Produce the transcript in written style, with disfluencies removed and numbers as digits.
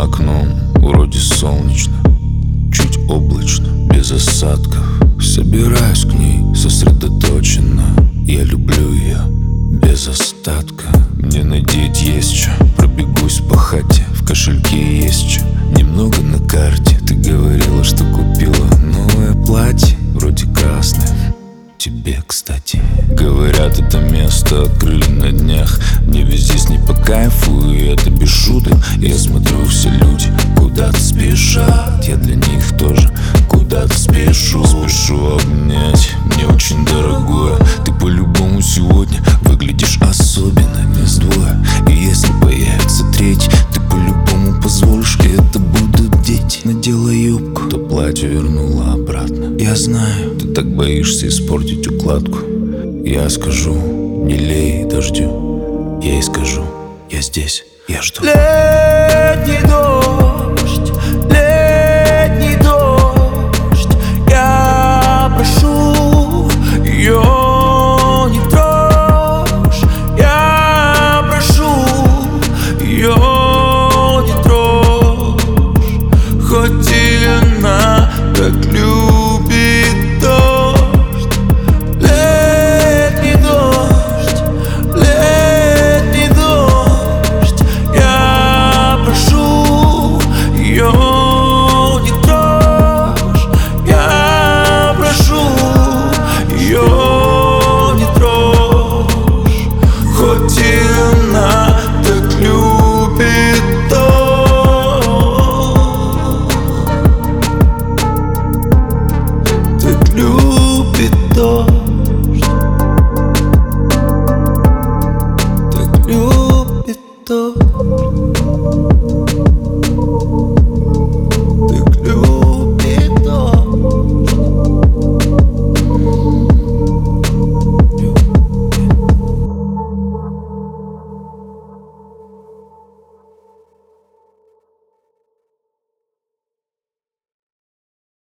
окном вроде солнечно, чуть облачно, без осадков. Собираюсь к ней сосредоточенно. Я люблю ее без остатка. Мне надеть есть что, пробегусь по хате. В кошельке есть что, немного на карте. Ты говорила, что купила новое платье, вроде красное. Тебе, кстати. Говорят, это место открыли на днях. Мне ведь здесь не по кайфу, и это без шуток. Я смотрю, все люди куда-то спешат. Я для них тоже куда-то спешу. Спешу обнять, мне очень дорогое. Ты по-любому сегодня выглядишь особенно, не сдвое. И если появится третий, ты по-любому позволишь, и это будут дети. Надела юбку, то платье вернула обратно. Я знаю, ты так боишься испортить укладку. Я скажу, не лей дождю. Я и скажу, я здесь, я жду. Летний дом